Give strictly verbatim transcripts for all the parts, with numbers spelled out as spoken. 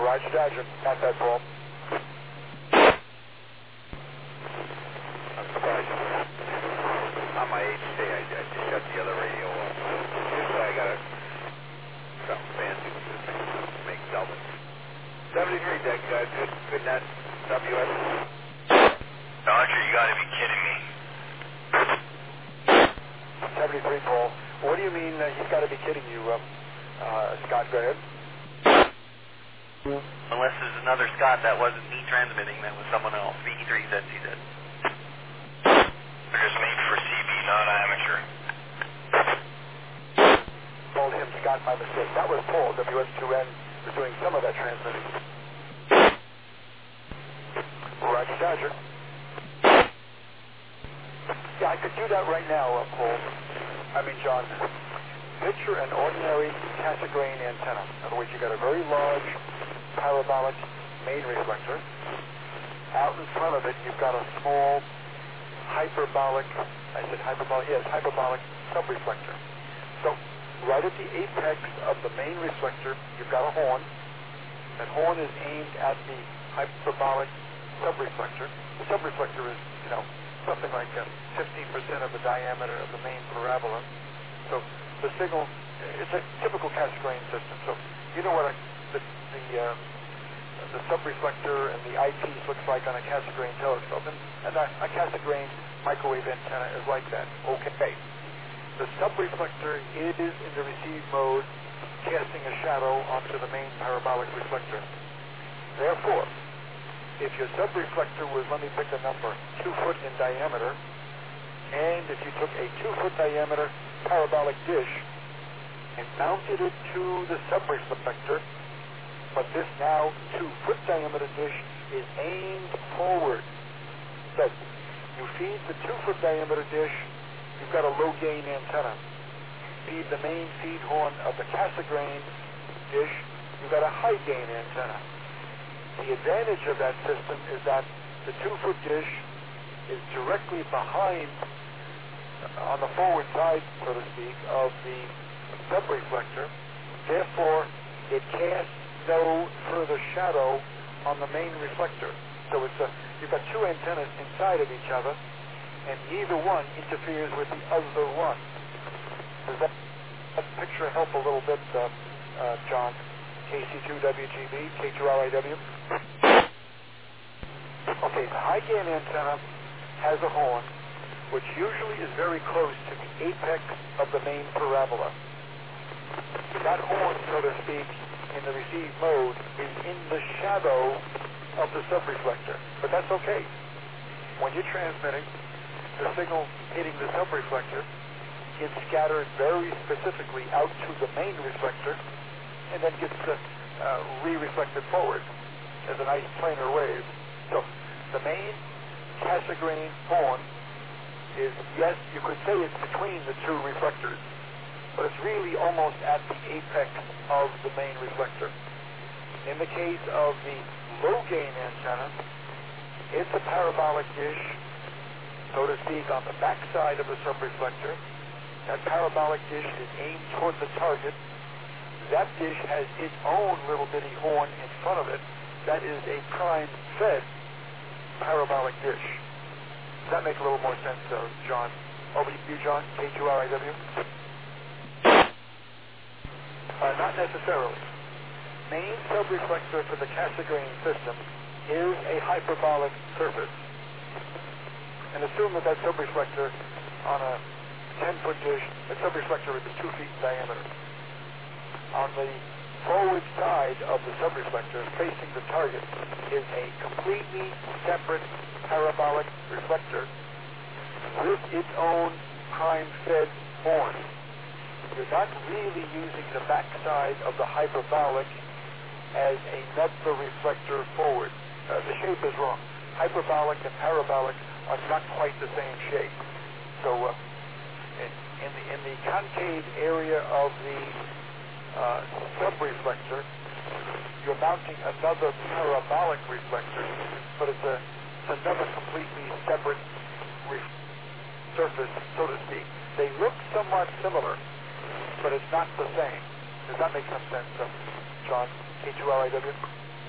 Roger, Dodger. Got that, Paul. I'm surprised. On my H D, I, I just shut the other radio off. Usually I got a something fancy with this thing to make doubles. seventy-three deck, uh, good, good net, W S. Dodger, you gotta be kidding me. seventy-three, Paul. What do you mean uh, he's got to be kidding you, uh, uh, Scott? Go ahead. Unless there's another Scott that wasn't me transmitting, that was someone else. V three Z C Z. Dodger's made for C B, not amateur. Called him Scott by mistake. That was Paul. W S two N was doing some of that transmitting. Roger, Dodger. Yeah, I could do that right now, uh, Paul. I mean, John. Picture an ordinary Cassegrain antenna. In other words, you got a very large parabolic main reflector. Out in front of it, you've got a small hyperbolic, I said hyperbolic, yes, hyperbolic subreflector. So, right at the apex of the main reflector, you've got a horn. That horn is aimed at the hyperbolic subreflector. The subreflector is, you know, something like uh, fifteen percent of the diameter of the main parabola. So, the signal, it's a typical Cassegrain system. So, you know what a, the, the, uh, the subreflector and the eyepiece looks like on a Cassegrain telescope. And, and a, a Cassegrain microwave antenna is like that. Okay. The subreflector is in the receive mode, casting a shadow onto the main parabolic reflector. Therefore, if your subreflector was, let me pick a number, two foot in diameter, and if you took a two foot diameter parabolic dish and mounted it to the subreflector, but this now two foot diameter dish is aimed forward. So you feed the two foot diameter dish, you've got a low gain antenna. Feed the main feed horn of the Cassegrain dish, you've got a high gain antenna. The advantage of that system is that the two foot dish is directly behind, on the forward side, so to speak, of the subreflector. Therefore, it casts no further shadow on the main reflector. So it's a, you've got two antennas inside of each other, and neither one interferes with the other one. Does that, that picture help a little bit, uh, uh, John? K C two W G B, K two L I W. Okay, the high gain antenna has a horn, which usually is very close to the apex of the main parabola. That horn, so to speak, in the receive mode is in the shadow of the subreflector. But that's okay. When you're transmitting, the signal hitting the subreflector gets scattered very specifically out to the main reflector and then gets uh, uh, re-reflected forward as a nice planar wave. So the main Cassegrain horn is, yes, you could say it's between the two reflectors, but it's really almost at the apex of the main reflector. In the case of the low gain antenna, it's a parabolic dish, so to speak, on the backside of the subreflector. That parabolic dish is aimed toward the target. That dish has its own little bitty horn in front of it. That is a prime-fed parabolic dish. Does that make a little more sense, uh, John? Over to you, John, K two R I W. Uh, not necessarily. Main subreflector for the Cassegrain system is a hyperbolic surface. And assume that that subreflector on a ten foot dish, that subreflector is two feet in diameter. On the forward side of the subreflector, facing the target, is a completely separate parabolic reflector with its own prime-fed horn. You're not really using the backside of the hyperbolic as another reflector forward. Uh, the shape is wrong. Hyperbolic and parabolic are not quite the same shape. So uh, in, in, the, in the concave area of the uh, subreflector, you're mounting another parabolic reflector, but it's, a, it's another completely separate ref- surface, so to speak. They look somewhat similar, but it's not the same. Does that make some sense, uh, John? K two L I W?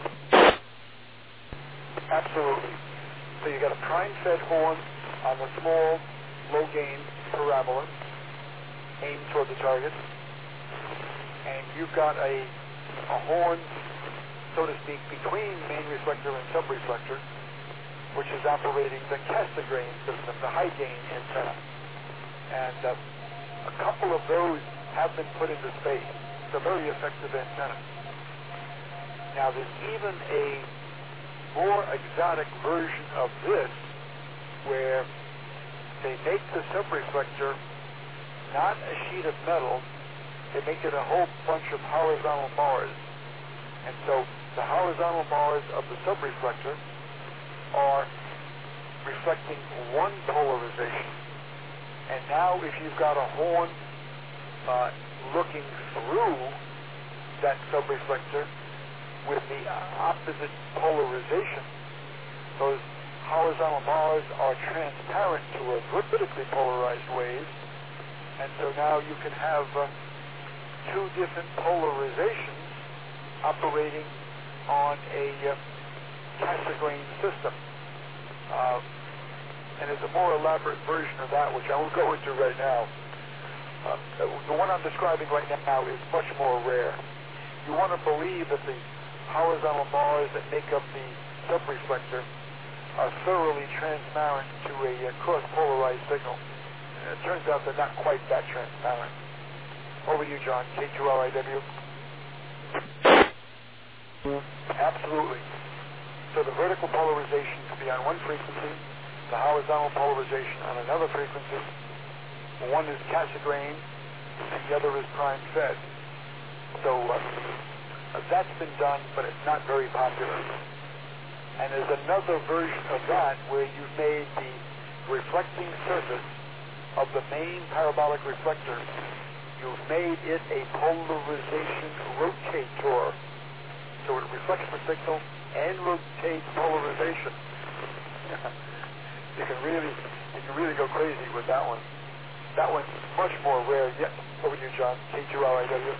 Absolutely. So you got a prime-fed horn on the small, low-gain parabola aimed toward the target, and you've got a, a horn, so to speak, between main reflector and subreflector, which is operating the Cassegrain system, the high-gain antenna. And uh, a couple of those have been put into space. It's a very effective antenna. Now, there's even a more exotic version of this where they make the subreflector not a sheet of metal, they make it a whole bunch of horizontal bars. And so the horizontal bars of the subreflector are reflecting one polarization. And now if you've got a horn uh, looking through that subreflector with the opposite polarization, those horizontal bars are transparent to a vertically polarized wave, and so now you can have uh, two different polarizations operating on a uh, Cassegrain system. Uh, and there's a more elaborate version of that, which I won't go into right now. Uh, the one I'm describing right now is much more rare. You want to believe that the horizontal bars that make up the subreflector are thoroughly transparent to a uh, cross-polarized signal. And it turns out they're not quite that transparent. Over to you, John. K two L I W. Absolutely. So the vertical polarization could be on one frequency, the horizontal polarization on another frequency. One is Cassegrain, and the other is prime-fed. So uh, uh, that's been done, but it's not very popular. And there's another version of that where you've made the reflecting surface of the main parabolic reflector, you've made it a polarization rotator. So it reflects the signal and rotates polarization. you can really you can really go crazy with that one. That one's much more rare. Yeah, over to you, John. K two L I W.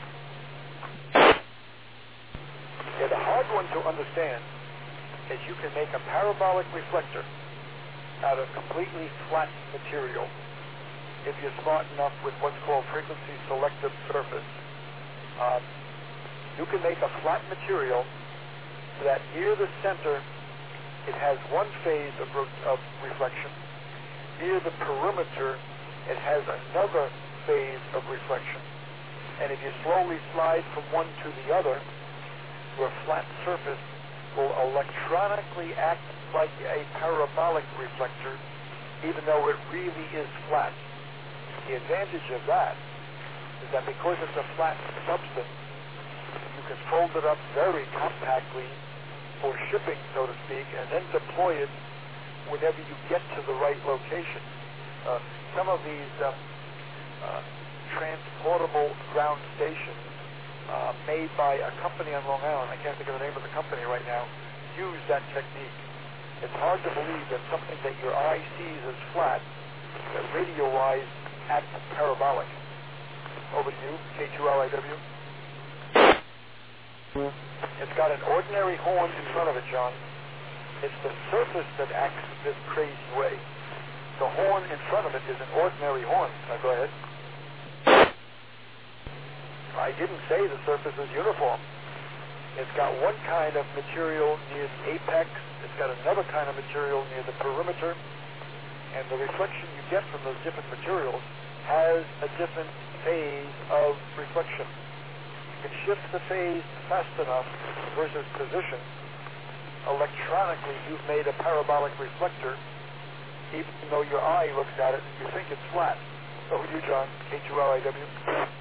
Yeah, the hard one to understand is you can make a parabolic reflector out of completely flat material if you're smart enough with what's called frequency selective surface. Um, you can make a flat material so that near the center it has one phase of, of reflection. Near the perimeter it has another phase of reflection. And if you slowly slide from one to the other, your flat surface will electronically act like a parabolic reflector, even though it really is flat. The advantage of that is that because it's a flat substance, you can fold it up very compactly for shipping, so to speak, and then deploy it whenever you get to the right location. Uh, some of these uh, uh, transportable ground stations uh, made by a company on Long Island, I can't think of the name of the company right now, use that technique. It's hard to believe that something that your eye sees as flat, that radio-wise acts parabolic. Over to you, K two L I W. It's got an ordinary horn in front of it, John. It's the surface that acts this crazy way. The horn in front of it is an ordinary horn. Now go ahead. I didn't say the surface is uniform. It's got one kind of material near the apex. It's got another kind of material near the perimeter. And the reflection you get from those different materials has a different phase of reflection. You can shift the phase fast enough versus position. Electronically, you've made a parabolic reflector, even though your eye looks at it and you think it's flat. Over to you, John. K two L I W.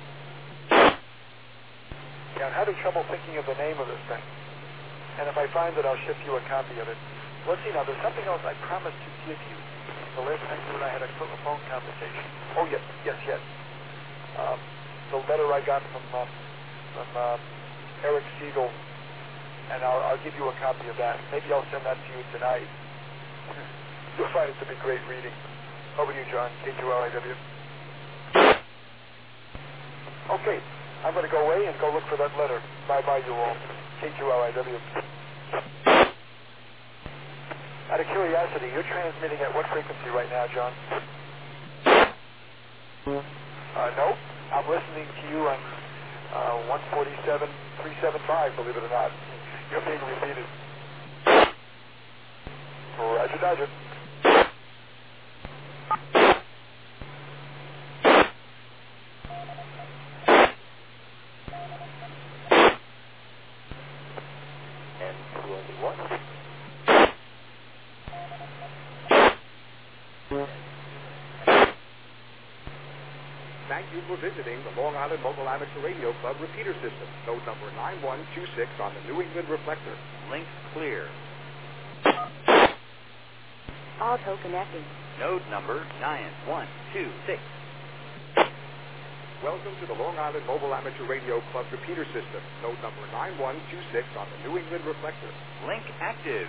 Yeah, I'm having trouble thinking of the name of this thing. And if I find it, I'll ship you a copy of it. Let's see now. There's something else I promised to give you the last time you and I had a phone conversation. Oh, yes, yes, yes. Um, the letter I got from uh, from uh, Eric Siegel, and I'll, I'll give you a copy of that. Maybe I'll send that to you tonight. You'll find it to be great reading. Over to you, John. K two L I W. Okay, I'm going to go away and go look for that letter. Bye-bye, you all. K two L I W. Out of curiosity, you're transmitting at what frequency right now, John? Uh, no, I'm listening to you on uh, one forty-seven three seventy-five, believe it or not. You're being repeated. Roger, Dodger. And twenty-one. Thank you for visiting the Long Island Mobile Amateur Radio Club repeater system. Node number nine one two six on the New England reflector. Link clear. Auto connecting. Node number nine one two six. Welcome to the Long Island Mobile Amateur Radio Club repeater system. Node number nine one two six on the New England reflector. Link active.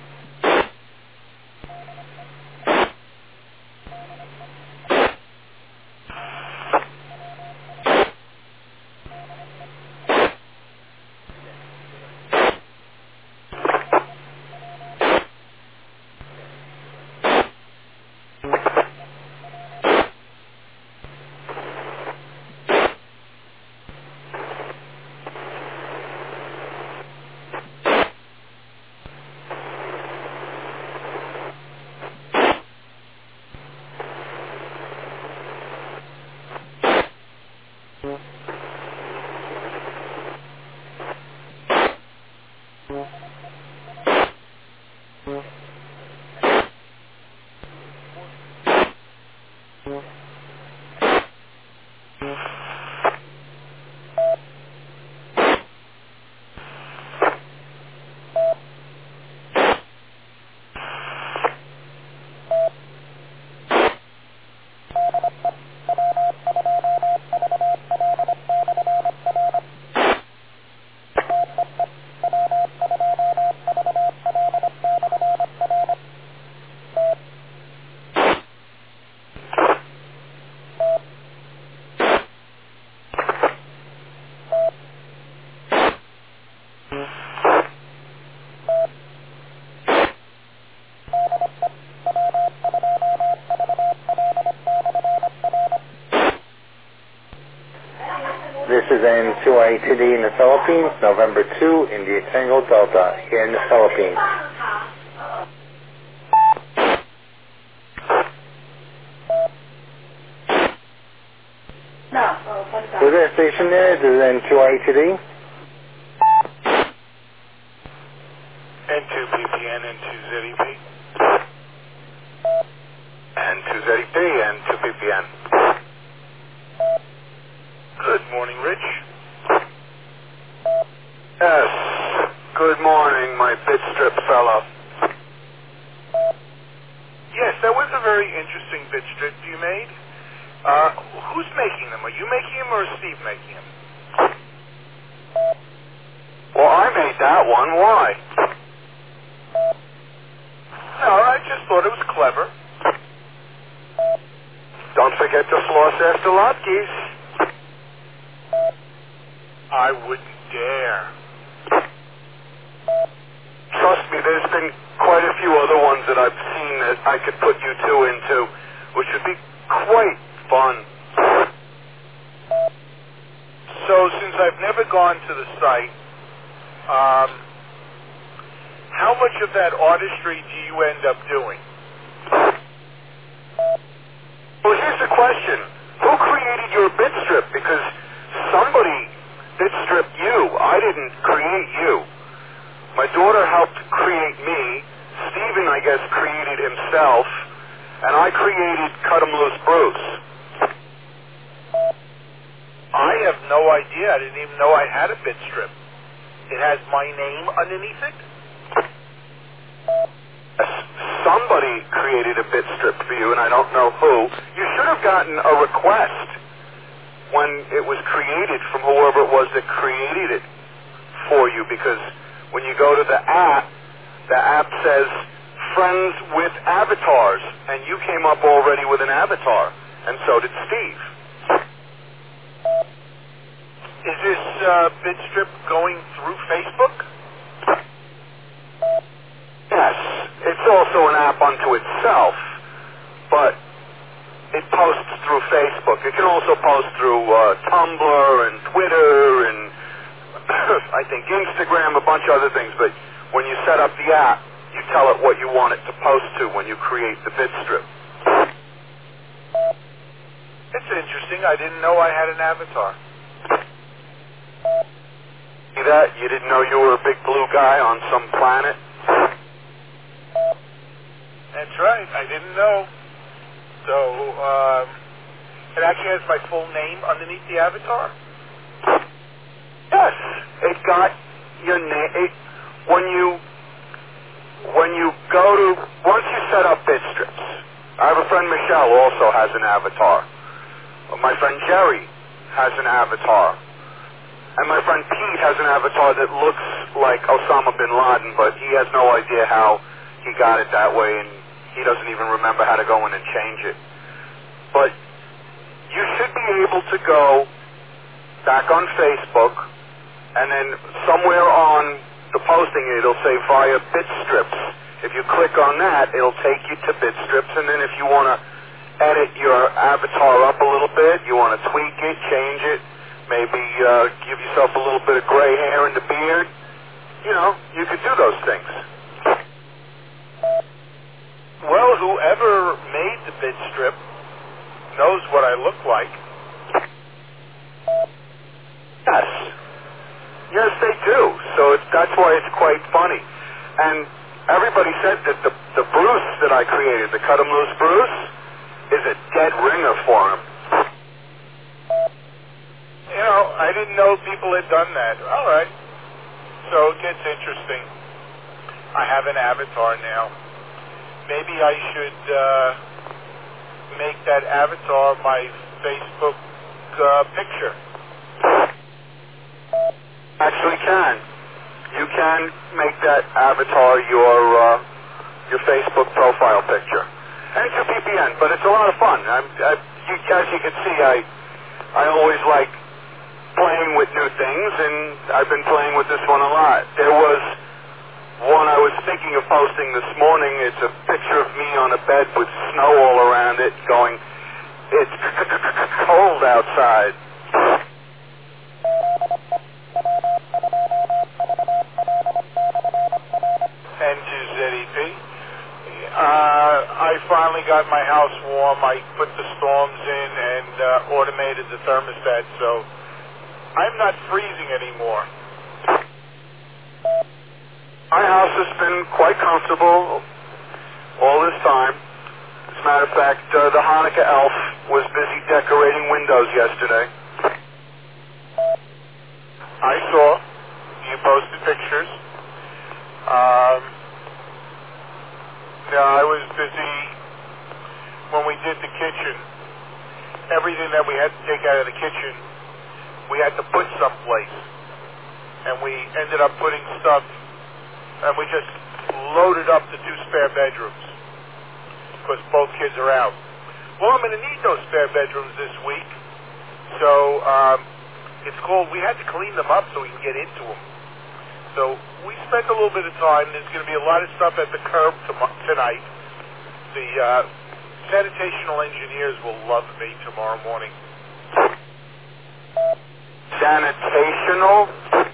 This is N two I T D in the Philippines, November two, India Tango Delta, here in the Philippines. Who's that station there? This is N two I T D. N two P P N, N two Z E P. N two Z E P, N two P P N. Good morning, Rich. Yes, good morning, my bitstrip fellow. Yes, that was a very interesting bitstrip you made. Uh, who's making them? Are you making them or is Steve making them? Well, I made that one. Why? No, I just thought it was clever. Don't forget to floss after latkes. I wouldn't dare. Trust me, there's been quite a few other ones that I've seen that I could put you two into, which would be quite fun. So, since I've never gone to the site, um, how much of that artistry do you end up doing? Well, here's the question. Who created your bitstrip? Because somebody bitstripped you. I didn't create you. My daughter helped create me. Steven, I guess, created himself. And I created Cut 'em Loose Bruce. I have no idea. I didn't even know I had a bitstrip. It has my name underneath it? Somebody created a bitstrip for you, and I don't know who. You should have gotten a request when it was created from whoever it was that created it for you, because when you go to the app, the app says friends with avatars, and you came up already with an avatar, and so did Steve. Is this uh, bitstrip going through Facebook? Yes, it's all also an app unto itself, but it posts through Facebook. It can also post through uh, Tumblr and Twitter and I think Instagram, a bunch of other things. But when you set up the app, you tell it what you want it to post to when you create the bit strip. It's interesting. I didn't know I had an avatar. See that? You didn't know you were a big blue guy on some planet? That's right. I didn't know. So, um, it actually has my full name underneath the avatar? Yes. It got your name. It, when you when you go to, once you set up bit strips, I have a friend, Michelle, also has an avatar. My friend Jerry has an avatar. And my friend Pete has an avatar that looks like Osama bin Laden, but he has no idea how he got it that way, and he doesn't even remember how to go in and change it. But you should be able to go back on Facebook, and then somewhere on the posting, it'll say via bit strips. If you click on that, it'll take you to bit strips, and then if you want to edit your avatar up a little bit, you want to tweak it, change it, maybe uh, give yourself a little bit of gray hair in the beard, you know, you could do those things. Well, whoever made the bit strip knows what I look like. Yes. Yes, they do. So it's, that's why it's quite funny. And everybody said that the, the Bruce that I created, the Cut 'em Loose Bruce, is a dead ringer for him. You know, I didn't know people had done that. All right. So it gets interesting. I have an avatar now. Maybe I should uh, make that avatar my Facebook uh, picture. Actually can. You can make that avatar your uh, your Facebook profile picture. And it's a V P N, but it's a lot of fun. I'm, I, you, as you can see, I I always like playing with new things, and I've been playing with this one a lot. There was one I was thinking of posting this morning. It's a picture of me on a bed with snow all around it going, it's cold outside. N two Z E P. Uh, I finally got my house warm. I put the storms in and uh, automated the thermostat, so I'm not freezing anymore. My house has been quite comfortable all this time. As a matter of fact, uh, the Hanukkah elf was busy decorating windows yesterday. I saw. You posted pictures. Um, yeah, I was busy when we did the kitchen. Everything that we had to take out of the kitchen, we had to put someplace. And we ended up putting stuff, and we just loaded up the two spare bedrooms because both kids are out. Well, I'm going to need those spare bedrooms this week. So um, it's called, we had to clean them up so we can get into them. So we spent a little bit of time. There's going to be a lot of stuff at the curb tom- tonight. The uh, sanitational engineers will love me tomorrow morning. Sanitational?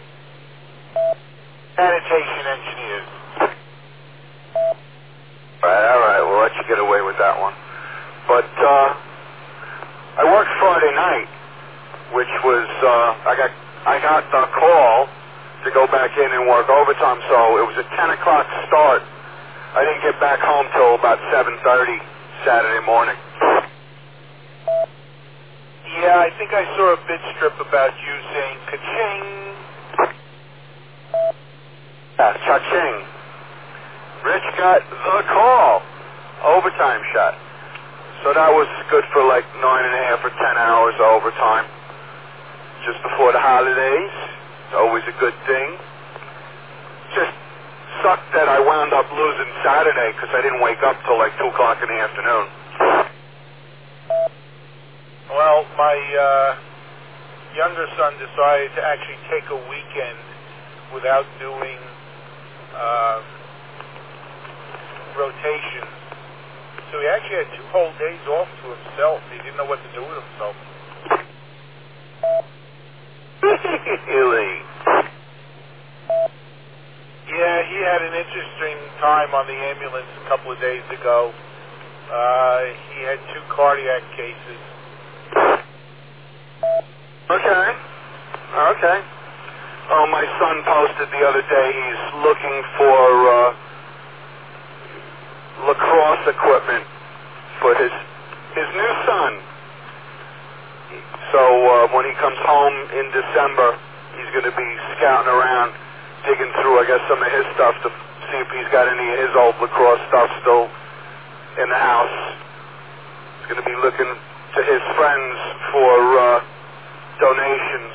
Sanitation engineers. All right, all right. We'll let you get away with that one. But uh, I worked Friday night, which was uh, I got I got the call to go back in and work overtime. So it was a ten o'clock start. I didn't get back home till about seven thirty Saturday morning. Yeah, I think I saw a bit strip about you saying ka-ching. Yeah, cha-ching. Rich got the call. Overtime shot. So that was good for like nine and a half or ten hours of overtime. Just before the holidays. It's always a good thing. Just sucked that I wound up losing Saturday because I didn't wake up till like two o'clock in the afternoon. Well, my uh, younger son decided to actually take a weekend without doing uh, rotation whole days off to himself. He didn't know what to do with himself. Really? Yeah, he had an interesting time on the ambulance a couple of days ago. Uh, he had two cardiac cases. Okay. Okay. Oh, my son posted the other day he's looking for uh, lacrosse equipment for his his new son. So uh, when he comes home in December, he's going to be scouting around, digging through, I guess, some of his stuff to see if he's got any of his old lacrosse stuff still in the house. He's going to be looking to his friends for uh, donations.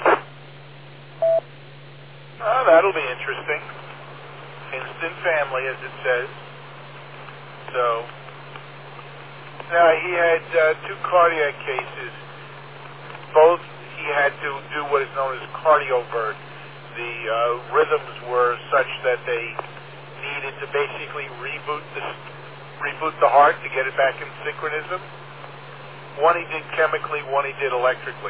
Oh, that'll be interesting. Instant family, as it says. So, now he had uh, two cardiac cases. Both he had to do what is known as cardiovert. The uh, rhythms were such that they needed to basically reboot the reboot the heart to get it back in synchronism. One he did chemically, one he did electrically.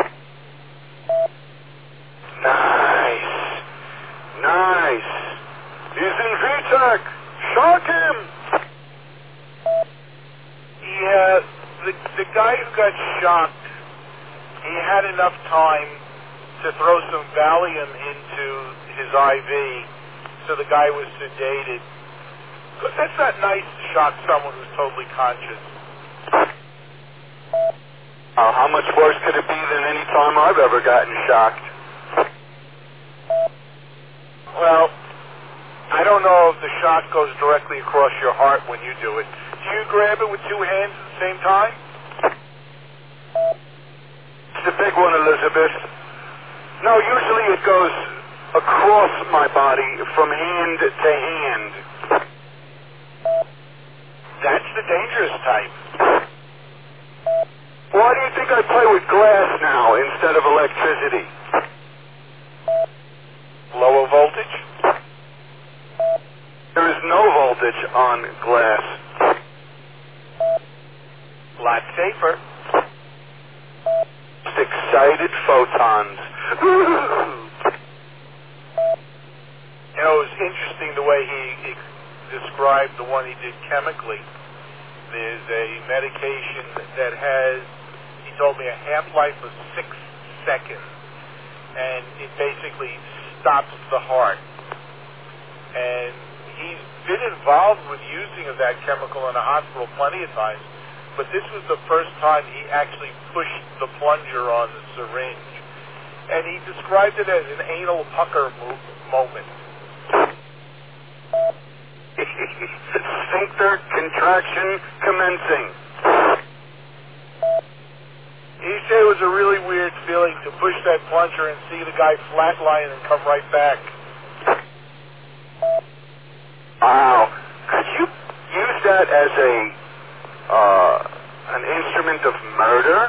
Nice. Nice. He's in V TEC. Shock him. Yeah, the, the guy who got shocked, he had enough time to throw some Valium into his I V, so the guy was sedated. But that's not nice to shock someone who's totally conscious. Uh, how much worse could it be than any time I've ever gotten shocked? Well, I don't know if the shock goes directly across your heart when you do it. Do you grab it with two hands at the same time? It's the big one, Elizabeth. No, usually it goes across my body from hand to hand. That's the dangerous type. Why do you think I play with glass now instead of electricity? Lower voltage? There is no voltage on glass. Lot safer. Just excited photons. You know, it was interesting the way he ex- described the one he did chemically. There's a medication that has, he told me, a half-life of six seconds. And it basically stops the heart. And he's been involved with using of that chemical in a hospital plenty of times, but this was the first time he actually pushed the plunger on the syringe. And he described it as an anal pucker mo- moment. Sphincter contraction commencing. He said it was a really weird feeling to push that plunger and see the guy flatline and come right back. Wow. Could you use that as a uh, an instrument of murder?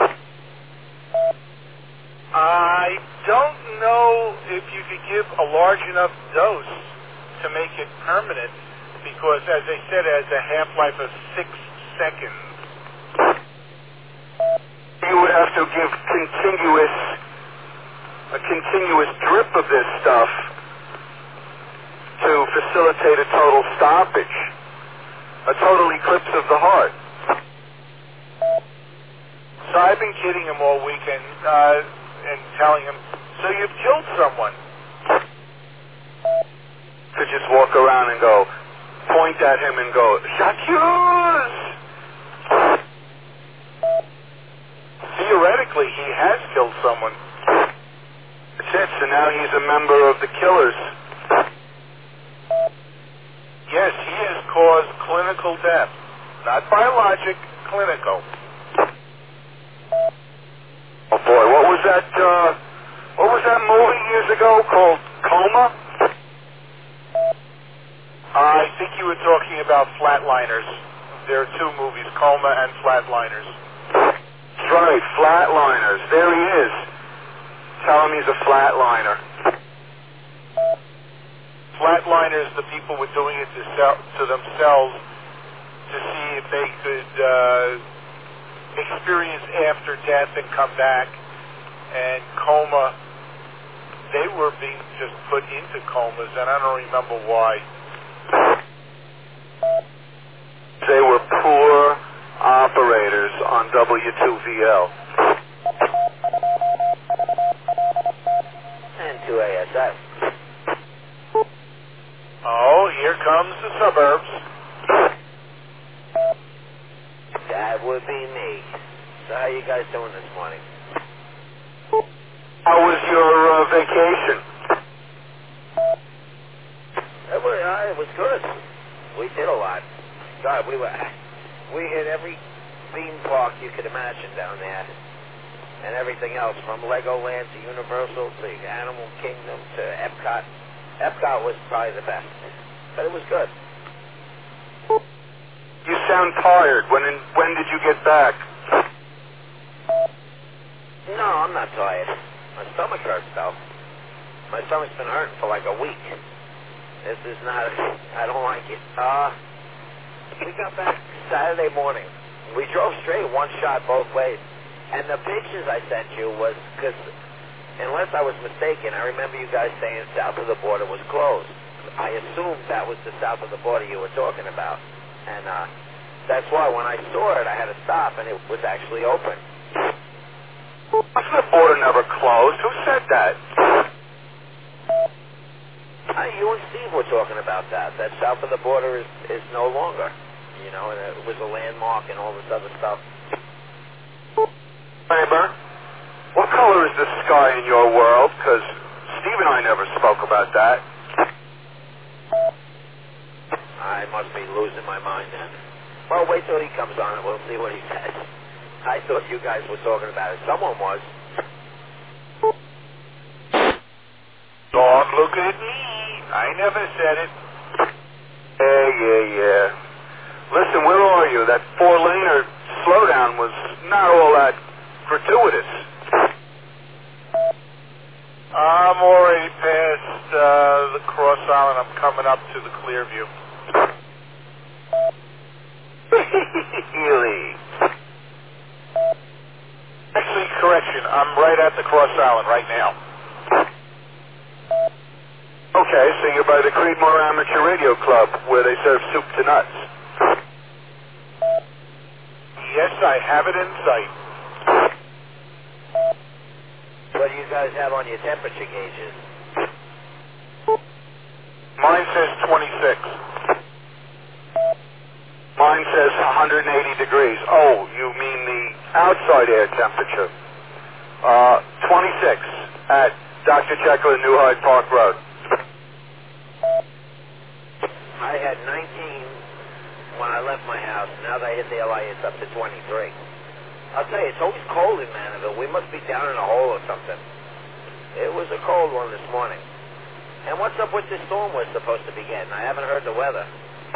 I don't know if you could give a large enough dose to make it permanent, because, as I said, it has a half-life of six seconds. You would have to give continuous, a continuous drip of this stuff to facilitate a total stoppage, a total eclipse of the heart. So I've been kidding him all weekend uh, and telling him, so you've killed someone. To just walk around and go, point at him and go, J'accuse! Theoretically, he has killed someone. That's it, so now he's a member of the killers. Yes, he has caused clinical death. Not biologic, clinical. Oh boy, what was that, uh, what was that movie years ago called Coma? I think you were talking about Flatliners. There are two movies, Coma and Flatliners. That's right, Flatliners. There he is. Tell him he's a flatliner. Flatliners, the people were doing it to, sell, to themselves to see if they could uh, experience after death and come back. And coma, they were being just put into comas, and I don't remember why. They were poor operators on W two V L. And two A S F. Oh, here comes the suburbs. That would be me. So how you guys doing this morning? How was your uh, vacation? It was, uh, it was good. We did a lot. God, we were we hit every theme park you could imagine down there, and everything else from Legoland to Universal to Animal Kingdom to Epcot. Epcot was probably the best, but it was good. You sound tired. When in, when did you get back? No, I'm not tired. My stomach hurts, though. My stomach's been hurting for like a week. This is not, I don't like it. Uh, we got back Saturday morning. We drove straight, one shot both ways. And the pictures I sent you was, because unless I was mistaken, I remember you guys saying south of the border was closed. I assumed that was the south of the border you were talking about. And uh, that's why when I saw it, I had to stop, and it was actually open. The border never closed. Who said that? Uh, you and Steve were talking about that. That south of the border is, is no longer. You know, and it was a landmark and all this other stuff. Kramer, what color is the sky in your world? Because Steve and I never spoke about that. I must be losing my mind then. Well, wait till he comes on and we'll see what he says. I thought you guys were talking about it. Someone was. Don't look at me. I never said it. Yeah, yeah, yeah. Listen, where are you? That four-laner slowdown was not all that gratuitous. I'm already past uh, the Cross Island. I'm coming up to the Clearview. Really? Actually, correction. I'm right at the Cross Island right now. Okay, so you're by the Creedmoor Amateur Radio Club, where they serve soup to nuts. Yes, I have it in sight. What do you guys have on your temperature gauges? Mine says twenty-six. Mine says one hundred eighty degrees. Oh, you mean the outside air temperature. Uh, twenty-six at Doctor Jekyll and New Hyde Park Road. I had nineteen when I left my house. Now that I hit the L I, it's up to twenty-three. I'll tell you, it's always cold in Manaville. We must be down in a hole or something. It was a cold one this morning. And what's up with this storm we're supposed to be getting? I haven't heard the weather.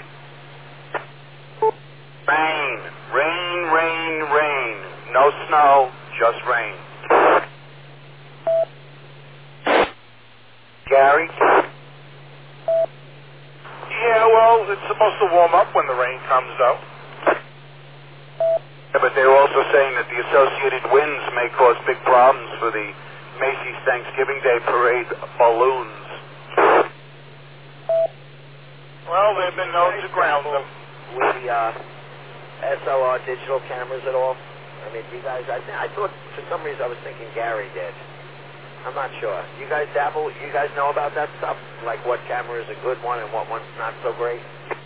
Rain, rain, rain, rain. No snow, just rain. Gary? Yeah, well, it's supposed to warm up when the rain comes, though. Yeah, but they're also saying that the associated winds may cause big problems for the Macy's Thanksgiving Day Parade balloons. Well, they've been known to ground them. With the uh, S L R digital cameras at all? I mean, you guys, I, th- I thought for some reason I was thinking Gary did. I'm not sure. You guys dabble? You guys know about that stuff? Like what camera is a good one and what one's not so great?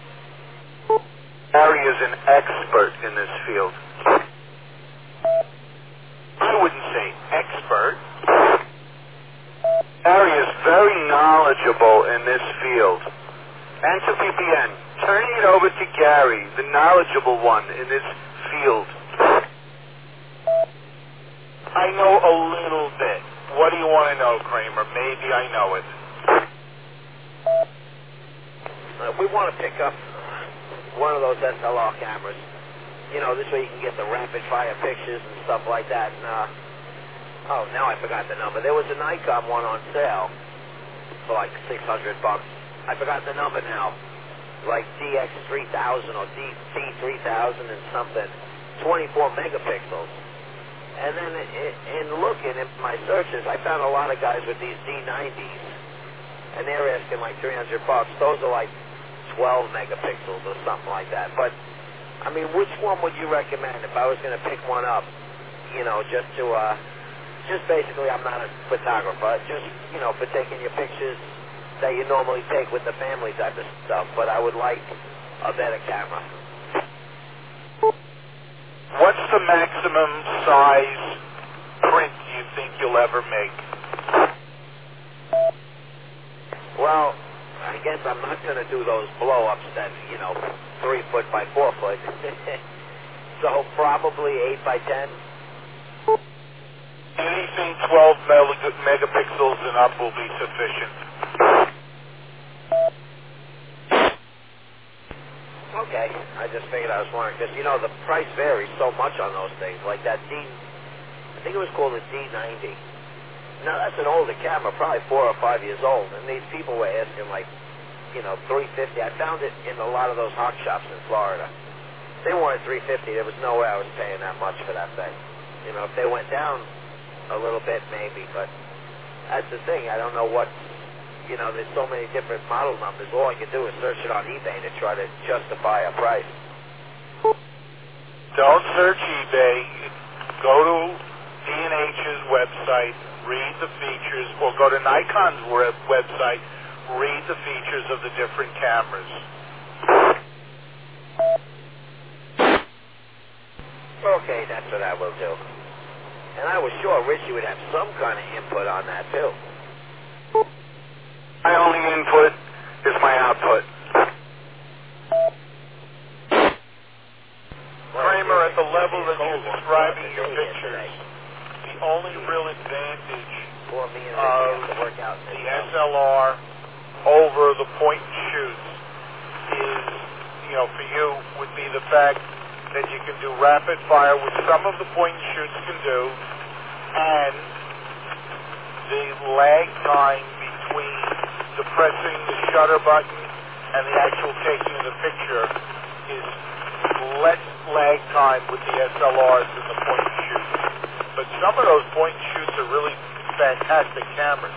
Gary is an expert in this field. I wouldn't say expert. Gary is very knowledgeable in this field. And to P P N, turning it over to Gary, the knowledgeable one in this field. I know a little bit. What do you want to know, Kramer? Maybe I know it. Uh, we want to pick up one of those S L R cameras. You know, this way you can get the rapid-fire pictures and stuff like that. And, uh, oh, now I forgot the number. There was a Nikon one on sale for like six hundred bucks. I forgot the number now. like D X three thousand or D T three thousand and something, twenty-four megapixels. And then in, in looking at my searches, I found a lot of guys with these D nineties, and they're asking like three hundred bucks. Those are like twelve megapixels or something like that. But, I mean, which one would you recommend if I was going to pick one up, you know, just to, uh, just basically, I'm not a photographer, just, you know, for taking your pictures that you normally take with the family type of stuff, but I would like a better camera. What's the maximum size print you think you'll ever make? Well, I guess I'm not going to do those blow-ups that, you know, three foot by four foot. So probably eight by ten. Anything twelve megapixels and up will be sufficient. Okay, I just figured I was wondering, because, you know, the price varies so much on those things. Like that D, I think it was called a D ninety. Now, that's an older camera, probably four or five years old, and these people were asking, like, you know, three fifty. I found it in a lot of those hot shops in Florida. They wanted three fifty. There was no way I was paying that much for that thing. You know, if they went down a little bit, maybe, but that's the thing. I don't know what, you know, there's so many different model numbers. All I can do is search it on eBay to try to justify a price. Don't search eBay. Go to D and H's website, read the features, or go to Nikon's web website, read the features of the different cameras. Okay, that's what I will do. And I was sure Richie would have some kind of input on that, too. My only input is my output. Kramer, at the level that you're describing your pictures, the only real advantage of the S L R over the point and shoots is, you know, for you would be the fact that you can do rapid fire, which some of the point and shoots can do, and the lag time between depressing the shutter button and the actual taking of the picture is less lag time with the S L Rs than the point and shoots. But some of those point and shoots are really fantastic cameras.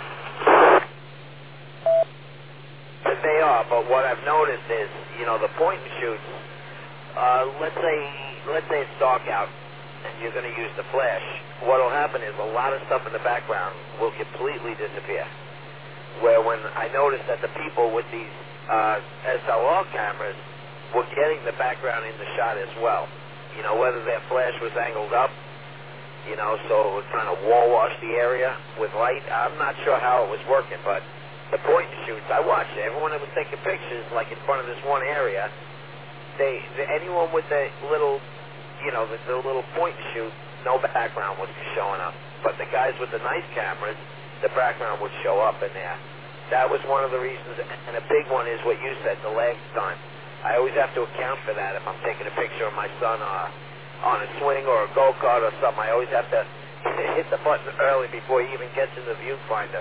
But they are, but what I've noticed is, you know, the point and shoots, uh, let's say, let's say it's dark out and you're going to use the flash. What will happen is a lot of stuff in the background will completely disappear. Where when I noticed that the people with these uh, S L R cameras were getting the background in the shot as well. You know, whether their flash was angled up, you know, so it would kind of wall wash the area with light. I'm not sure how it was working, but the point and shoots, I watched it. Everyone that was taking pictures, like in front of this one area, they, the, anyone with the little, you know, the, the little point and shoot, no background was showing up. But the guys with the nice cameras, the background would show up in there. That was one of the reasons, and a big one is what you said, the lag time. I always have to account for that if I'm taking a picture of my son uh, on a swing or a go-kart or something. I always have to hit the button early before he even gets in the viewfinder.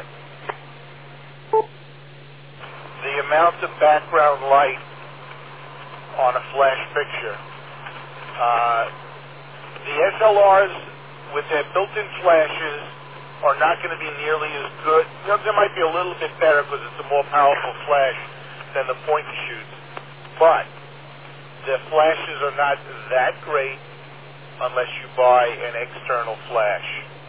The amount of background light on a flash picture, uh, the S L Rs with their built-in flashes are not going to be nearly as good. You know, they might be a little bit better because it's a more powerful flash than the point and shoots, but their flashes are not that great unless you buy an external flash.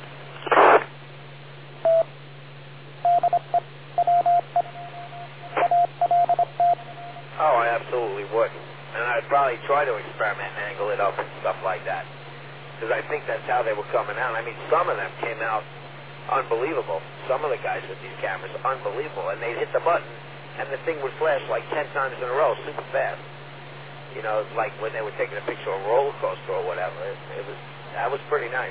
Oh, I absolutely would. And I'd probably try to experiment and angle it up and stuff like that. Because I think that's how they were coming out. I mean, some of them came out unbelievable. Some of the guys with these cameras, unbelievable. And they'd hit the button, and the thing would flash like ten times in a row, super fast. You know, like when they were taking a picture of a roller coaster or whatever. It, it was, that was pretty nice.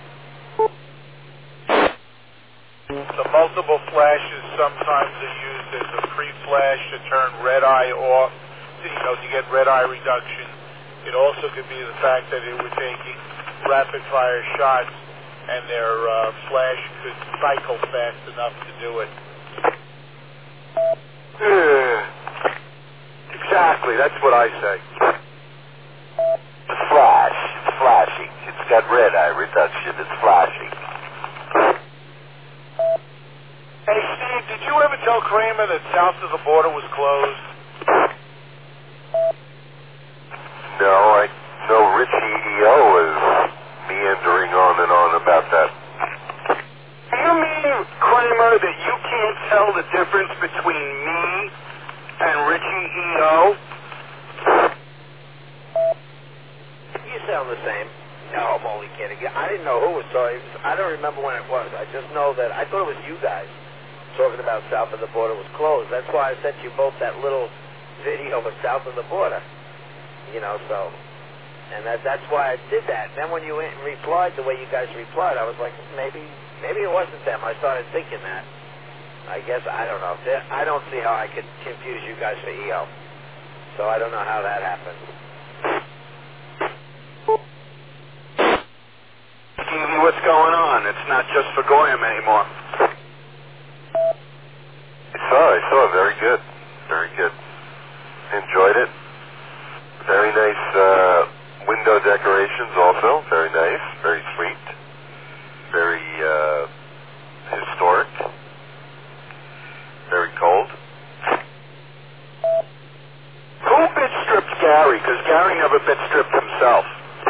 The multiple flashes sometimes are used as a pre-flash to turn red eye off, to, you know, to get red eye reduction. It also could be the fact that it was taking rapid-fire shots and their uh, flash could cycle fast enough to do it. To Exactly, that's what I say. It's flash. It's flashing. It's got red eye reduction. It's flashing. Hey, Steve, did you ever tell Kramer that south of the border was closed? No, I know Richie E O is meandering on and on about that. Do you mean, Kramer, that you can't tell the difference between me and Richie E O? You sound the same. No, I'm only kidding. I didn't know who was talking. I don't remember when it was. I just know that I thought it was you guys talking about south of the border was closed. That's why I sent you both that little video of south of the border. You know, so, and that that's why I did that. And then when you replied the way you guys replied, I was like, maybe maybe it wasn't them. I started thinking that. I guess, I don't know. I don't see how I could confuse you guys for E O. So I don't know how that happened. Stevie, what's going on? It's not just for Goyam anymore. I saw, I saw. Very good. Very good. Enjoyed it. Very nice uh, window decorations also. Very nice. Very sweet. Very uh, historic. Very cold. Who bit stripped Gary? Because Gary never bit stripped himself.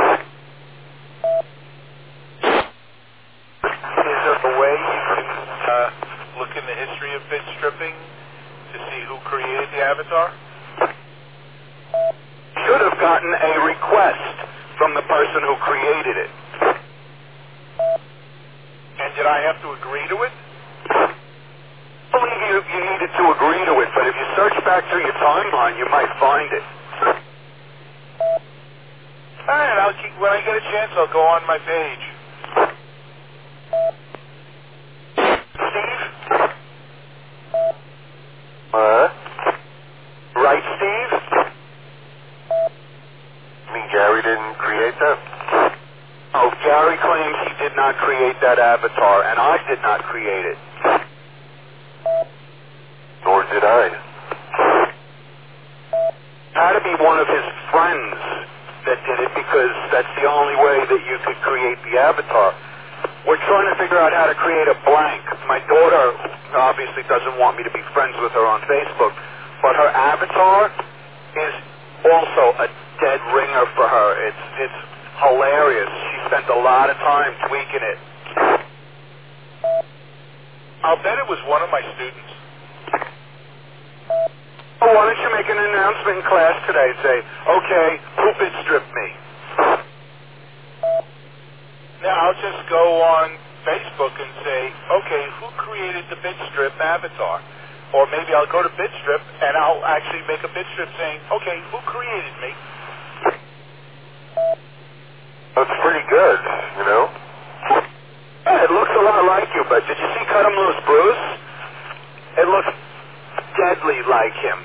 Is there a way you can uh, look in the history of bit stripping to see who created the avatar? Should have gotten a request from the person who created it. And did I have to agree to it? I believe you, you needed to agree to it, but if you search back through your timeline, you might find it. All right, I'll keep, when I get a chance, I'll go on my page. Steve? What? Right, Steve? I mean, Gary didn't create that? Oh, Gary claims he did not create that avatar, and I did not create it. Nor did I. Had to be one of his friends that did it because that's the only way that you could create the avatar. We're trying to figure out how to create a blank. My daughter obviously doesn't want me to be friends with her on Facebook, but her avatar is also a dead ringer for her. It's it's hilarious. She spent a lot of time tweaking it. I'll bet it was one of my students. Oh, why don't you make an announcement in class today? Say, okay, who bit stripped me? Now I'll just go on Facebook and say, okay, who created the BitStrip avatar? Or maybe I'll go to BitStrip and I'll actually make a BitStrip saying, okay, who created me? That's pretty good, you know? Yeah, it looks a lot like you, but did you see Cut 'em Loose Bruce? It looks deadly like him.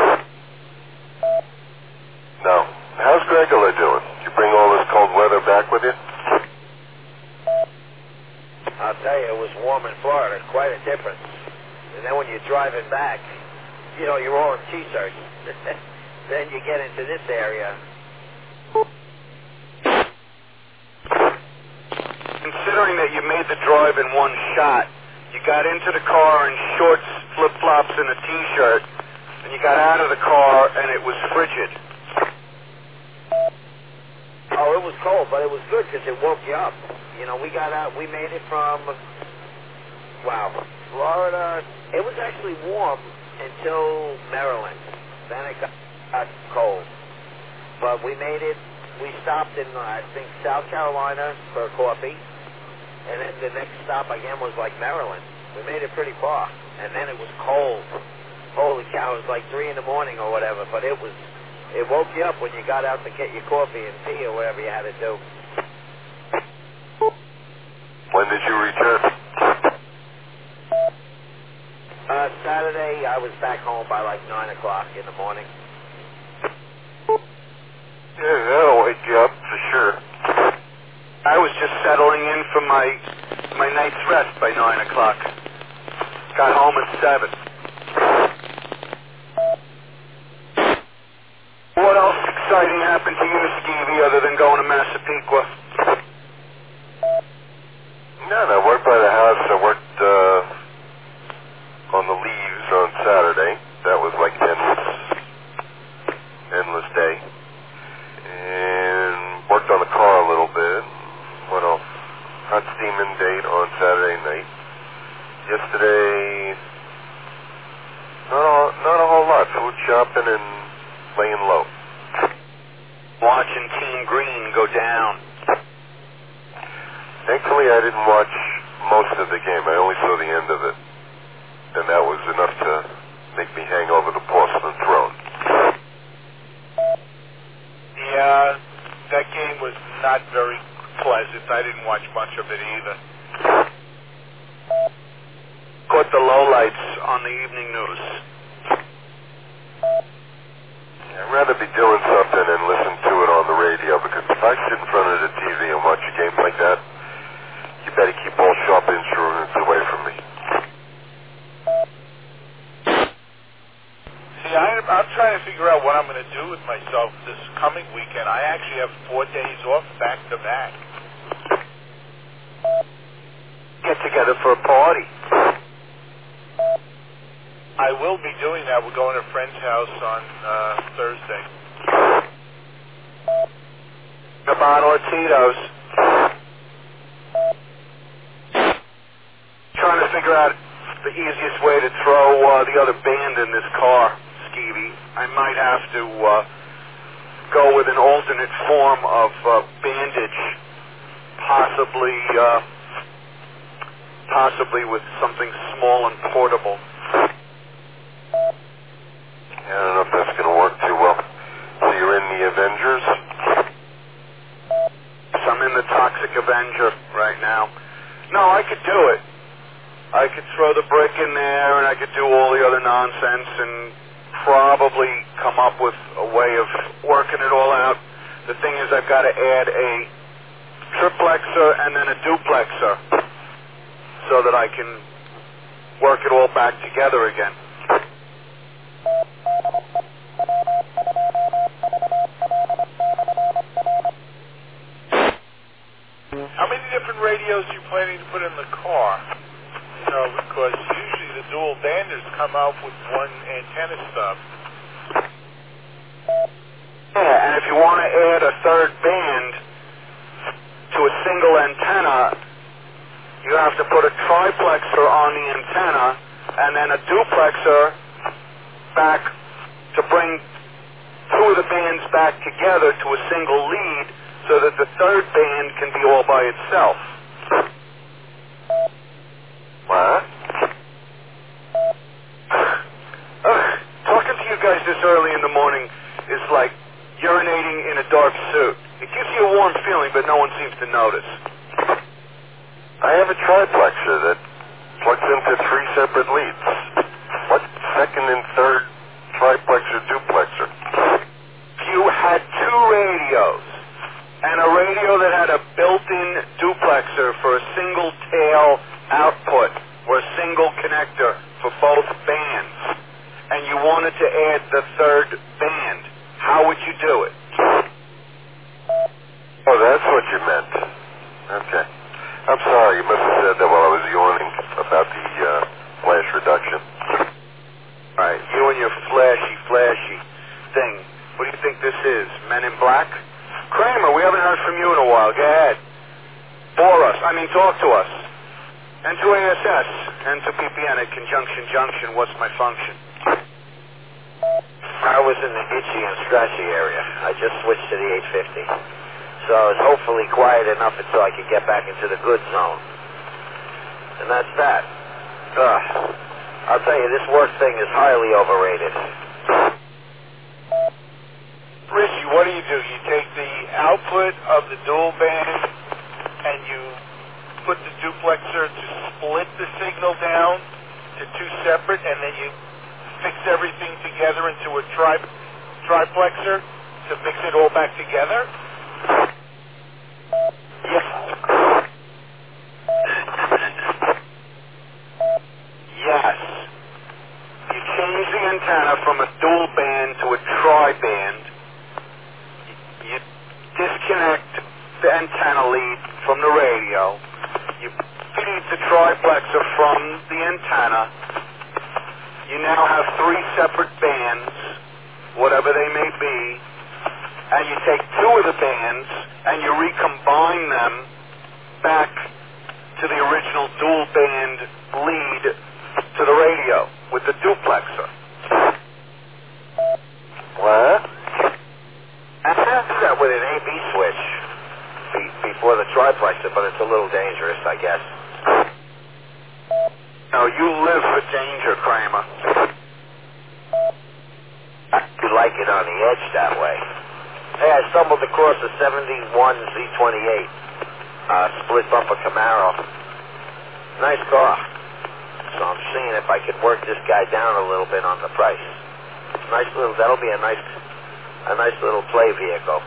No. How's Gregola doing? Did you bring all this cold weather back with you? I'll tell you, it was warm in Florida, quite a difference. And then when you're driving back, you know, you're all in T-shirts. Then you get into this area. Considering that you made the drive in one shot, you got into the car in shorts, flip-flops, and a T-shirt, and you got out of the car, and it was frigid. Oh, it was cold, but it was good because it woke you up. You know, we got out, we made it from, wow, Florida. It was actually warm until Maryland. Then it got, got cold. But we made it, we stopped in, uh, I think, South Carolina for coffee. And then the next stop again was like Maryland. We made it pretty far. And then it was cold. Holy cow, it was like three in the morning or whatever. But it was, it woke you up when you got out to get your coffee and tea or whatever you had to do. When did you return? Uh, Saturday, I was back home by like nine o'clock in the morning. Yeah, that'll wake you up for sure. I was just settling in for my my night's rest by nine o'clock. Got home at seven. Aqua? No, no, I worked by the house. I worked uh, on the leaves on Saturday. That was like endless, endless day. And worked on the car a little bit. What else? Hot steaming date on Saturday night. Yesterday, not a, not a whole lot. Food shopping and laying low. Watching Team Green go down. Thankfully, I didn't watch most of the game. I only saw the end of it. And that was enough to make me hang over the porcelain throne. Yeah, that game was not very pleasant. I didn't watch much of it either. Caught the lowlights on the evening news. I'd rather be doing something and listen to it on the radio, because if I sit in front of the T V and watch a game like that, you better keep all sharp instruments away from me. See, I, I'm trying to figure out what I'm going to do with myself this coming weekend. I actually have four days off back to back. Get together for a party. I will be doing that. We're going to a friend's house on uh, Thursday. A bottle of Tito's. Trying to figure out the easiest way to throw uh, the other band in this car, Skeevy. I might have to uh, go with an alternate form of uh, bandage, possibly, uh, possibly with something small and portable. I don't know if that's going to work too well. So you're in the Avengers? So I'm in the Toxic Avenger right now. No, I could do it. I could throw the brick in there, and I could do all the other nonsense, and probably come up with a way of working it all out. The thing is, I've got to add a triplexer and then a duplexer so that I can work it all back together again. How many different radios are you planning to put in the car? You know, because usually the dual banders come out with one antenna stub. Yeah, and if you want to add a third band to a single antenna, you have to put a triplexer on the antenna and then a duplexer back to bring two of the bands back together to a single lead so that the third band can be all by itself. What? Uh, talking to you guys this early in the morning is like urinating in a dark suit. It gives you a warm feeling, but no one seems to notice. I have a triplexer that plugs into three separate leads. What second and third triplexer duplexer? You had two radios, and a radio that had a built-in duplexer for a single tail output, or a single connector for both bands, and you wanted to add the third band. How would you do it? Oh, that's what you meant. Okay. I'm sorry, you must have said that while I was yawning about the uh, flash reduction. All right, you and your flashy, flashy thing. What do you think this is? Men in Black? Kramer, we haven't heard from you in a while. Go ahead. Bore us. I mean, talk to us. And to A S S and to P P N at Conjunction Junction, what's my function? I was in the itchy and scratchy area. I just switched to the eight fifty. So it's hopefully quiet enough until I can get back into the good zone. And that's that. Ugh. I'll tell you, this work thing is highly overrated. Richie, what do you do? You take the output of the dual band and you put the duplexer to split the signal down to two separate, and then you fix everything together into a tri triplexer to mix it all back together? Yes. Yes. You change the antenna from a dual band to a tri-band. You disconnect the bands, whatever they may be, and you take two of the bands and you recombine them back to the original dual band lead to the radio with the duplexer. What? I have to do that with an A B switch be- before the triplexer, but it's a little dangerous, I guess. No, you live for danger, Kramer. You like it on the edge that way. Hey, I stumbled across a seventy-one Z twenty-eight, uh, split bumper Camaro. Nice car. So I'm seeing if I could work this guy down a little bit on the price. Nice little, that'll be a nice, a nice little play vehicle.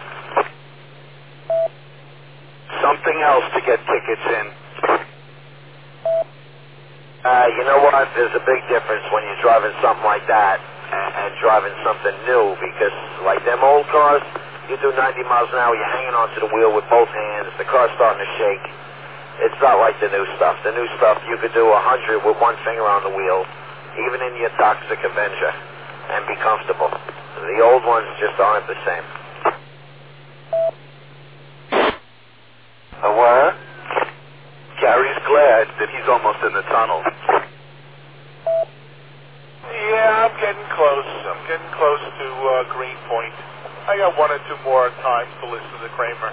Something else to get tickets in. Uh, you know what? There's a big difference when you're driving something like that and, and driving something new, because like them old cars, you do ninety miles an hour, you're hanging onto the wheel with both hands, the car's starting to shake. It's not like the new stuff. The new stuff, you could do a hundred with one finger on the wheel, even in your Toxic Avenger, and be comfortable. The old ones just aren't the same. A what? Gary's glad that he's almost in the tunnel. Yeah, I'm getting close. I'm getting close to uh, Greenpoint. I got one or two more times to listen to Kramer.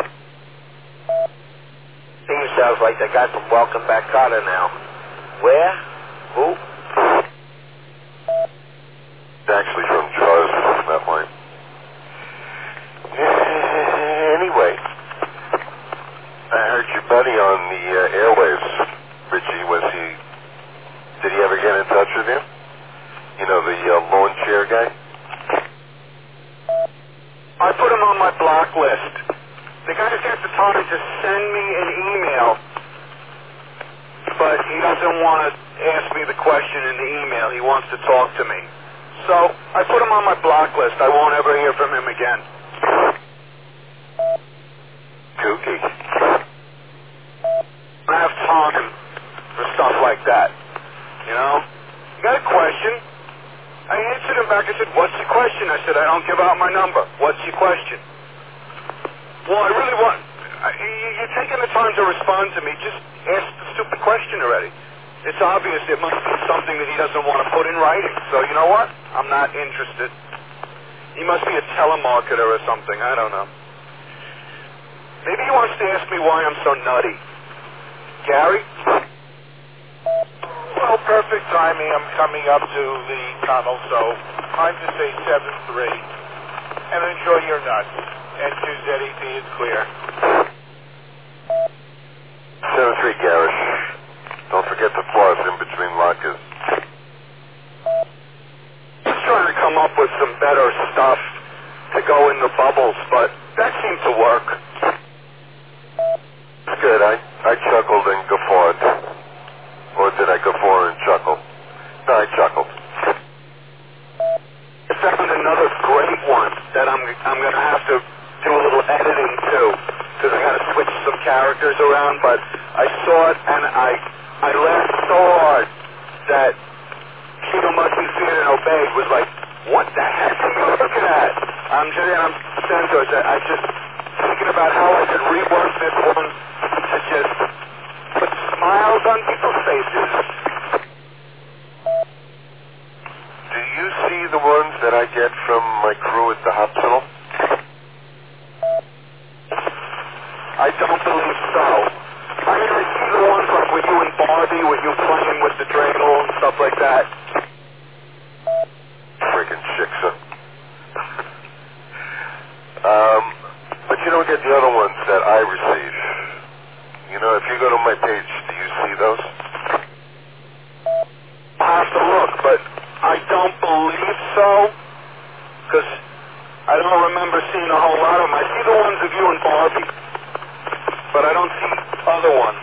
Thing sounds like they got some Welcome Back Kotter now. Where? Who? It's actually from Jaws, that line. Anyway, I heard your buddy on the uh, airwaves, Richie. Was he? Did he ever get in touch with you? You know, the uh, lawn chair guy. I put him on my block list. The guy just has the time to send me an email, but he doesn't want to ask me the question in the email. He wants to talk to me. So I put him on my block list. I won't ever hear from him again. Kooky. I have time for stuff like that. You know? You got a question? I answered him back. I said, what's your question? I said, I don't give out my number. What's your question? Well, I really want... I, you're taking the time to respond to me. Just ask the stupid question already. It's obvious it must be something that he doesn't want to put in writing. So, you know what? I'm not interested. He must be a telemarketer or something. I don't know. Maybe he wants to ask me why I'm so nutty. Gary? Well, perfect timing. I'm coming up to the tunnel, so time to say seven three. And enjoy your nuts. And two Z E P is clear. seven three, Garish. Don't forget the floss in between lockers. He's trying to come up with some better stuff to go in the bubbles, but that seemed to work. It's good. I, I chuckled and guffawed. Or did I guffaw and chuckle? No, I chuckled. I found another great one that I'm I'm going to have to do a little editing to, because I got to switch some characters around, but I saw it and I I laughed so hard that Keto Must Be Feared and Obeyed was like, what the heck are you looking at? I'm just, I'm Santos, I just thinking about how I could rework this one to just put smiles on people's faces. Do you see the ones that I get from my crew at the hospital? I don't believe so. I mean, I see the ones like with you and Barbie, with you playing with the dreidel and stuff like that. Freaking chicksa. um, but you don't get the other ones that I receive. You know, if you go to my page, do you see those? I'll have to look, but I don't believe so, because I don't remember seeing a whole lot of them. I see the ones of you and Barbie, but I don't see other ones.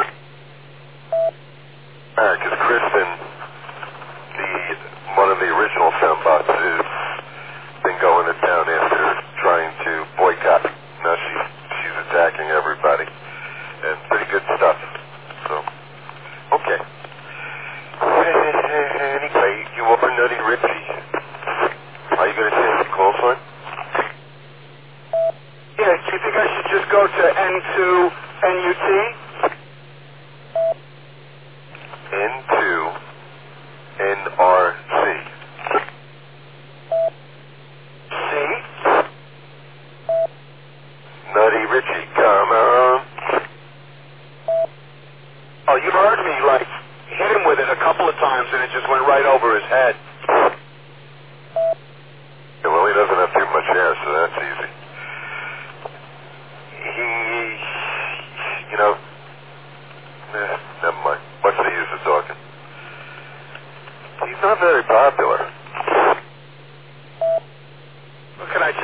Alright, because Kristen, the, one of the original soundbots, has been going to town after trying to boycott. Now she's, she's attacking everybody. And pretty good stuff. So, okay. Anyway, you are Nutty Richie.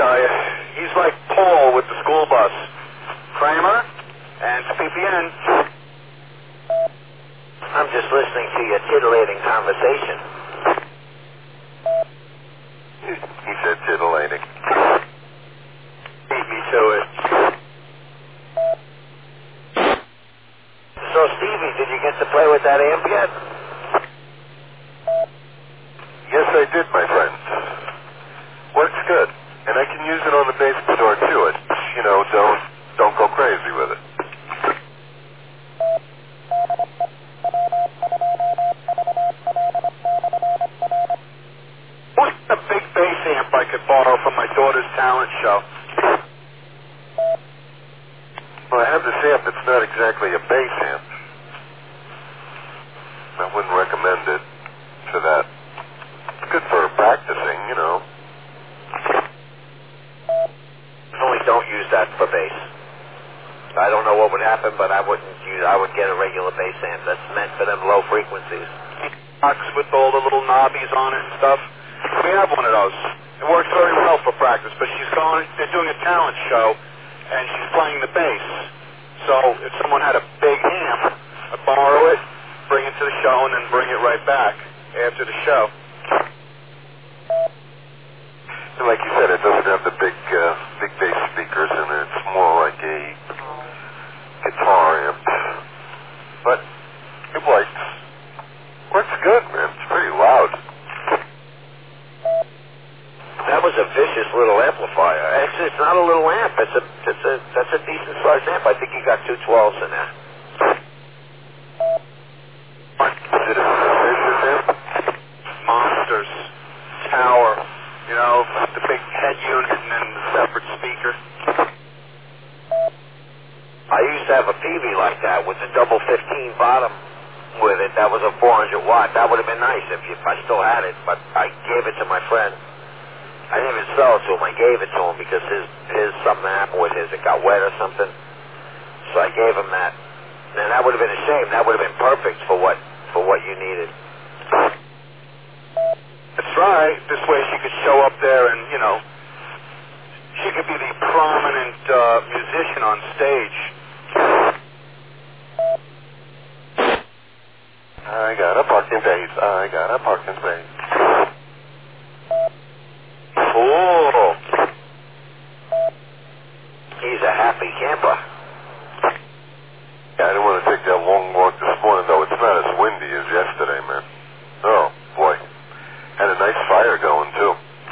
tell you. He's like Paul with the school bus. Kramer and P P N. I'm just listening to your titillating conversation. He said titillating. Beat me to it. So, Stevie, did you get to play with that amp yet? Yes, I did, my friend. Works good. And I can use it on the bass guitar, too. It, you know, don't, don't go crazy with it. What's the big bass amp I could borrow from my daughter's talent show? Well, I have this amp that's not exactly a bass amp. I wouldn't recommend it for that. It's good for practicing, you know. Only don't use that for bass. I don't know what would happen, but I wouldn't use. I would get a regular bass amp that's meant for them low frequencies. Box with all the little knobbies on it and stuff. We have one of those. It works very well for practice, but she's going. They're doing a talent show, and she's playing the bass. So if someone had a big amp, I'd borrow it, bring it to the show, and then bring it right back after the show. And like you said, it doesn't have the big, uh, big bass speakers, and it's more like a guitar amp. But it works. Works good, man. It's pretty loud. That was a vicious little amplifier. Actually, it's not a little amp. It's a, it's a, that's a decent sized amp. I think you got two twelves in there. Is it a vicious amp? Monsters, tower, you know, the big head unit and then the separate speaker. I used to have a P V like that with the double fifteen bottom with it. That was a four hundred watt. That would have been nice if, you, if I still had it, but I gave it to my friend. I didn't even sell it to him. I gave it to him because his, his something happened with his. It got wet or something. So I gave him that. And that would have been a shame. That would have been perfect for what for what you needed. That's right. This way she could show up there and, you know, she could be the prominent uh, musician on stage. I got a parking space. I got a parking space. Cool. He's a happy camper. Yeah, I didn't want to take that long walk this morning, though. It's not as windy as yesterday, man. Oh, boy. Had a nice fire going, too.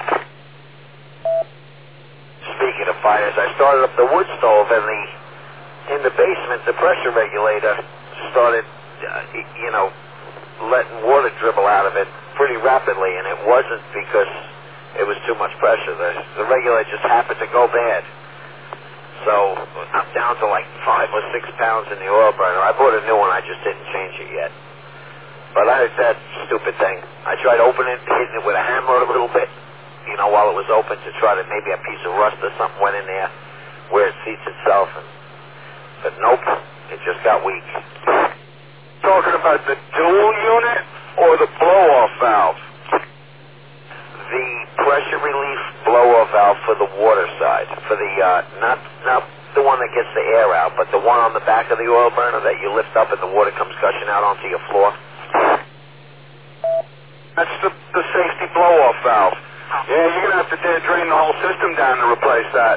Speaking of fires, I started up the wood stove and the in the basement, the pressure regulator started, uh, you know, letting water dribble out of it pretty rapidly, and it wasn't because it was too much pressure. The, the regulator just happened to go bad. So I'm down to like five or six pounds in the oil burner. I bought a new one. I just didn't change it yet. But I that stupid thing. I tried opening it, hitting it with a hammer a little bit, you know, while it was open to try to maybe a piece of rust or something went in there where it seats itself. And, but nope, it just got weak. Talking about the dual unit or the blow-off valve? The pressure relief blow-off valve for the water side, for the uh, not not the one that gets the air out, but the one on the back of the oil burner that you lift up and the water comes gushing out onto your floor. That's the the safety blow-off valve. Yeah, you're gonna have to drain the whole system down to replace that.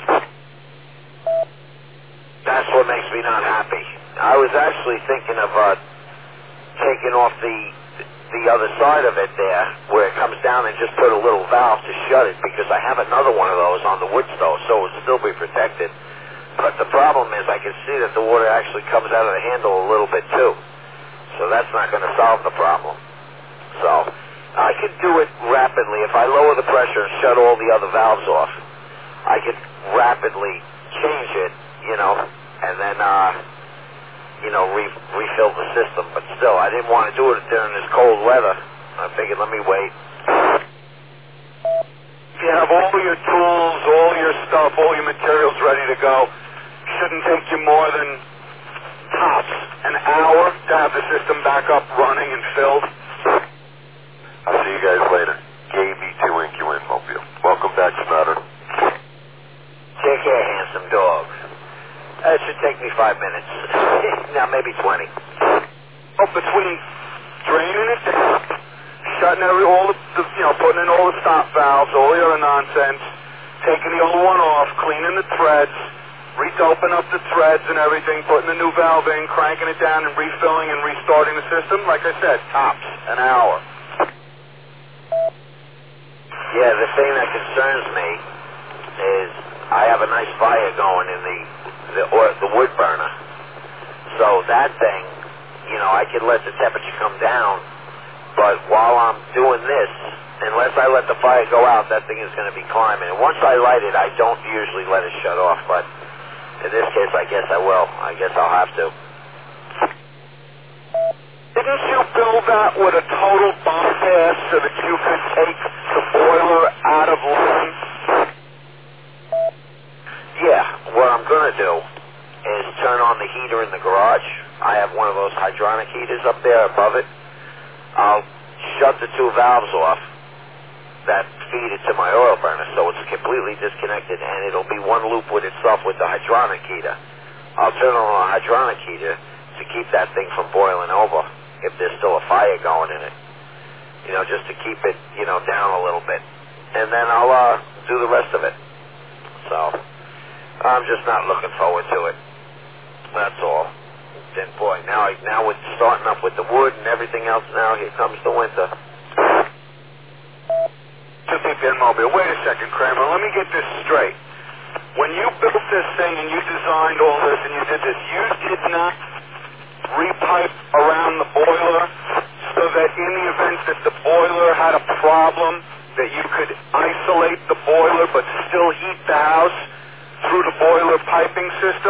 That's what makes me not happy. I was actually thinking of uh, taking off the the other side of it there, where it comes down and just put a little valve to shut it, because I have another one of those on the wood stove, so it would still be protected. But the problem is I can see that the water actually comes out of the handle a little bit too. So that's not going to solve the problem. So I could do it rapidly. If I lower the pressure and shut all the other valves off, I could rapidly change it, you know, and then, uh, you know, re refill the system. But still, I didn't want to do it during this cold weather. I figured, let me wait. If you have all your tools, all your stuff, all your materials ready to go, shouldn't take you more than tops an hour to have the system back up running and filled. I'll see you guys later. K B two N Q N Mobile. Welcome back, Snutter. me five minutes. Now maybe twenty. Oh, between draining it down, shutting every, all the, the, you know, putting in all the stop valves, all the other nonsense, taking the old one off, cleaning the threads, re-open up the threads and everything, putting the new valve in, cranking it down and refilling and restarting the system, like I said, tops, an hour. Yeah, the thing that concerns me is I have a nice fire going in the the, or, the wood burner. So that thing, you know, I can let the temperature come down, but while I'm doing this, unless I let the fire go out, that thing is going to be climbing. And once I light it, I don't usually let it shut off, but in this case, I guess I will. I guess I'll have to. Didn't you build that with a total bypass so that you could take the boiler out of line? Yeah, what I'm going to do is turn on the heater in the garage. I have one of those hydronic heaters up there above it. I'll shut the two valves off that feed it to my oil burner, so it's completely disconnected, and it'll be one loop with itself with the hydronic heater. I'll turn on a hydronic heater to keep that thing from boiling over if there's still a fire going in it. You know, just to keep it, you know, down a little bit. And then I'll uh, do the rest of it. So, I'm just not looking forward to it. That's all. Then, boy, now, I, now with starting up with the wood and everything else now, here comes the winter. To think in Mobile. Wait a second, Kramer. Let me get this straight. When you built this thing and you designed all this and you did this, you did not repipe around the boiler so that in the event that the boiler had a problem, that you could isolate the boiler but still heat the house through the boiler piping system?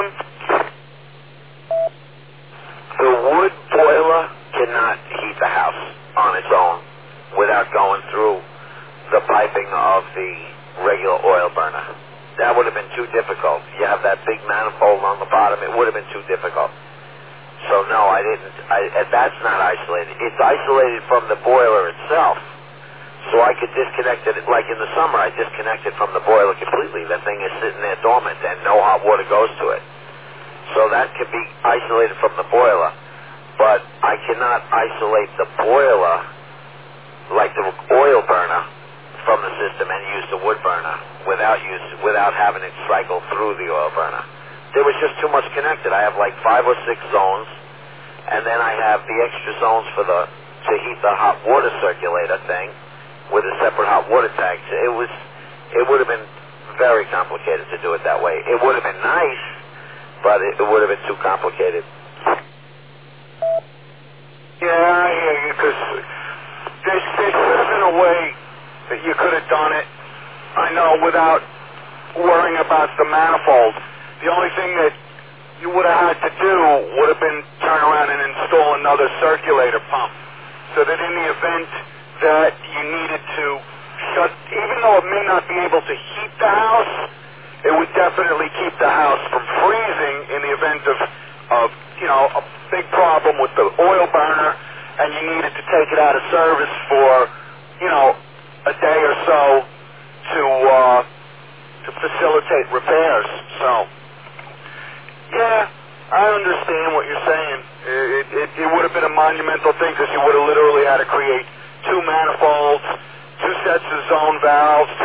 The wood boiler cannot heat the house on its own without going through the piping of the regular oil burner. That would have been too difficult. You have that big manifold on the bottom. It would have been too difficult. So no, I didn't. I, and that's not isolated. It's isolated from the boiler itself. So I could disconnect it. Like in the summer, I disconnect it from the boiler completely. The thing is sitting there dormant and no hot water goes to it. So that can be isolated from the boiler. But I cannot isolate the boiler, like the oil burner, from the system and use the wood burner without use without having it cycle through the oil burner. There was just too much connected. I have like five or six zones, and then I have the extra zones for the to heat the hot water circulator thing with a separate hot water tank. It was it would have been very complicated to do it that way. It would have been nice, but it, it would have been too complicated. Yeah, I hear you, because there, there should have been a way that you could have done it, I know, without worrying about the manifold. The only thing that you would have had to do would have been turn around and install another circulator pump, so that in the event that you needed to shut, even though it may not be able to heat the house, it would definitely keep the house from freezing in the event of, of you know, a big problem with the oil burner, and you needed to take it out of service for, you know, a day or so to uh, to facilitate repairs. So, yeah, I understand what you're saying. It, it, it would have been a monumental thing because you would have literally had to create two manifolds, two sets of zone valves,